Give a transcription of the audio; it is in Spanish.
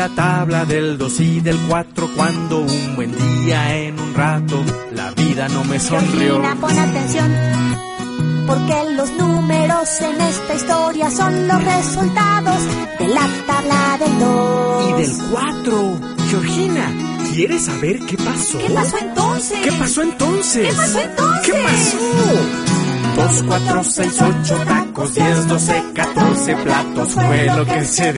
la tabla del 2 y del 4 cuando un buen día en un rato la vida no me sonrió. Georgina, pon atención, porque los números en esta historia son los resultados de la tabla del 2 y del 4. Georgina, ¿quieres saber qué pasó? ¿Qué pasó entonces? ¿Qué pasó entonces? ¿Qué pasó entonces? ¿Qué pasó? 2, 4, 6, 8 tacos, 10, 12, 14 platos fue lo que se